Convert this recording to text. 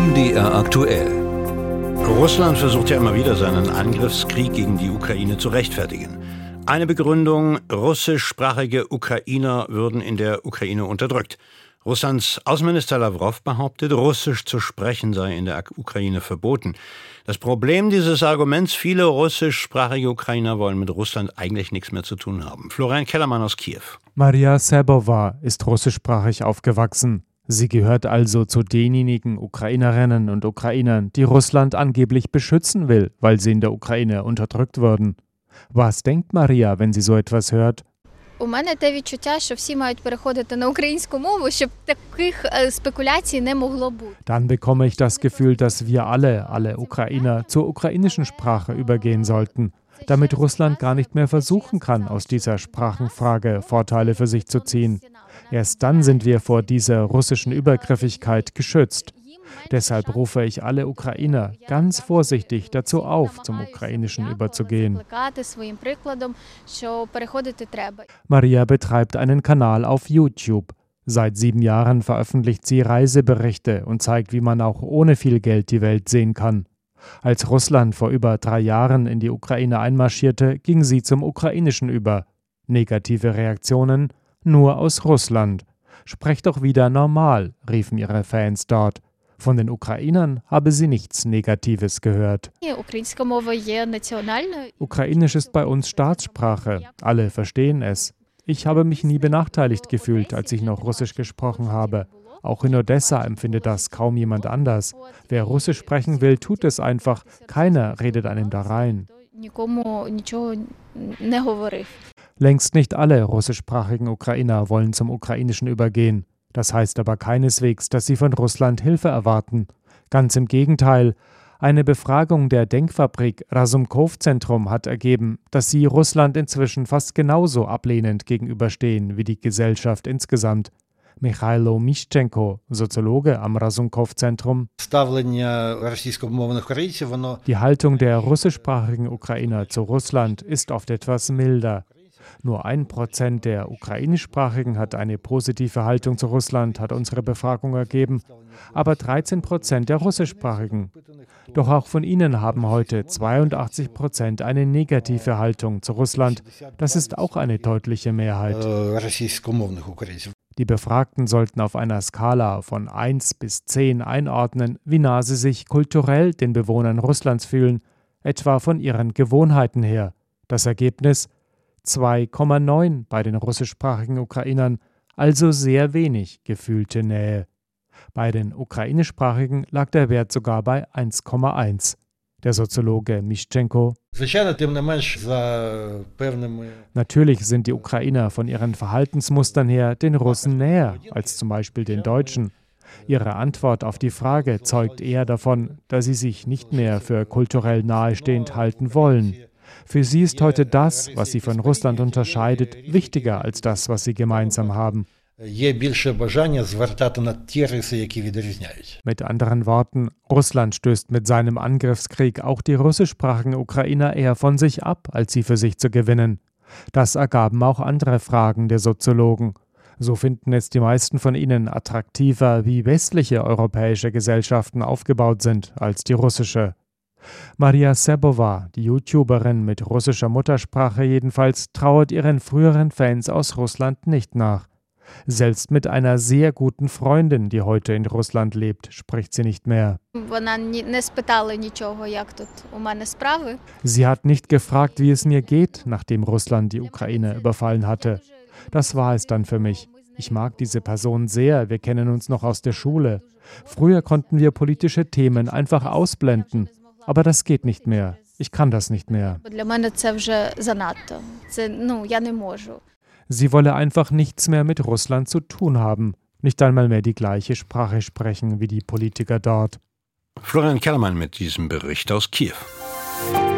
MDR aktuell. Russland versucht ja immer wieder, seinen Angriffskrieg gegen die Ukraine zu rechtfertigen. Eine Begründung: russischsprachige Ukrainer würden in der Ukraine unterdrückt. Russlands Außenminister Lavrov behauptet, Russisch zu sprechen sei in der Ukraine verboten. Das Problem dieses Arguments: viele russischsprachige Ukrainer wollen mit Russland eigentlich nichts mehr zu tun haben. Florian Kellermann aus Kiew. Maria Serbova ist russischsprachig aufgewachsen. Sie gehört also zu denjenigen Ukrainerinnen und Ukrainern, die Russland angeblich beschützen will, weil sie in der Ukraine unterdrückt wurden. Was denkt Maria, wenn sie so etwas hört? У мене те відчуття, що всі мають переходити на українську мову, щоб таких спекуляцій не могло бути. Dann bekomme ich das Gefühl, dass wir alle Ukrainer zur ukrainischen Sprache übergehen sollten, damit Russland gar nicht mehr versuchen kann, aus dieser Sprachenfrage Vorteile für sich zu ziehen. Erst dann sind wir vor dieser russischen Übergriffigkeit geschützt. Deshalb rufe ich alle Ukrainer ganz vorsichtig dazu auf, zum Ukrainischen überzugehen. Maria betreibt einen Kanal auf YouTube. Seit 7 Jahren veröffentlicht sie Reiseberichte und zeigt, wie man auch ohne viel Geld die Welt sehen kann. Als Russland vor über 3 Jahren in die Ukraine einmarschierte, ging sie zum Ukrainischen über. Negative Reaktionen? Nur aus Russland. Sprech doch wieder normal, riefen ihre Fans dort. Von den Ukrainern habe sie nichts Negatives gehört. Ukrainisch ist bei uns Staatssprache. Alle verstehen es. Ich habe mich nie benachteiligt gefühlt, als ich noch Russisch gesprochen habe. Auch in Odessa empfindet das kaum jemand anders. Wer Russisch sprechen will, tut es einfach. Keiner redet einem da rein. Längst nicht alle russischsprachigen Ukrainer wollen zum Ukrainischen übergehen. Das heißt aber keineswegs, dass sie von Russland Hilfe erwarten. Ganz im Gegenteil. Eine Befragung der Denkfabrik Razumkov-Zentrum hat ergeben, dass sie Russland inzwischen fast genauso ablehnend gegenüberstehen wie die Gesellschaft insgesamt. Michailo Mischenko, Soziologe am Razumkov-Zentrum. Die Haltung der russischsprachigen Ukrainer zu Russland ist oft etwas milder. Nur 1% der ukrainischsprachigen hat eine positive Haltung zu Russland, hat unsere Befragung ergeben, aber 13% der russischsprachigen. Doch auch von ihnen haben heute 82% eine negative Haltung zu Russland. Das ist auch eine deutliche Mehrheit. Die Befragten sollten auf einer Skala von 1 bis 10 einordnen, wie nah sie sich kulturell den Bewohnern Russlands fühlen, etwa von ihren Gewohnheiten her. Das Ergebnis: 2,9 bei den russischsprachigen Ukrainern, also sehr wenig gefühlte Nähe. Bei den ukrainischsprachigen lag der Wert sogar bei 1,1. Der Soziologe Mischenko: Natürlich sind die Ukrainer von ihren Verhaltensmustern her den Russen näher als zum Beispiel den Deutschen. Ihre Antwort auf die Frage zeugt eher davon, dass sie sich nicht mehr für kulturell nahestehend halten wollen. Für sie ist heute das, was sie von Russland unterscheidet, wichtiger als das, was sie gemeinsam haben. Mit anderen Worten, Russland stößt mit seinem Angriffskrieg auch die russischsprachigen Ukrainer eher von sich ab, als sie für sich zu gewinnen. Das ergaben auch andere Fragen der Soziologen. So finden es die meisten von ihnen attraktiver, wie westliche europäische Gesellschaften aufgebaut sind, als die russische. Maria Serbova, die YouTuberin mit russischer Muttersprache jedenfalls, trauert ihren früheren Fans aus Russland nicht nach. Selbst mit einer sehr guten Freundin, die heute in Russland lebt, spricht sie nicht mehr. Sie hat nicht gefragt, wie es mir geht, nachdem Russland die Ukraine überfallen hatte. Das war es dann für mich. Ich mag diese Person sehr, wir kennen uns noch aus der Schule. Früher konnten wir politische Themen einfach ausblenden. Aber das geht nicht mehr. Ich kann das nicht mehr. Sie wolle einfach nichts mehr mit Russland zu tun haben. Nicht einmal mehr die gleiche Sprache sprechen wie die Politiker dort. Florian Kellermann mit diesem Bericht aus Kiew.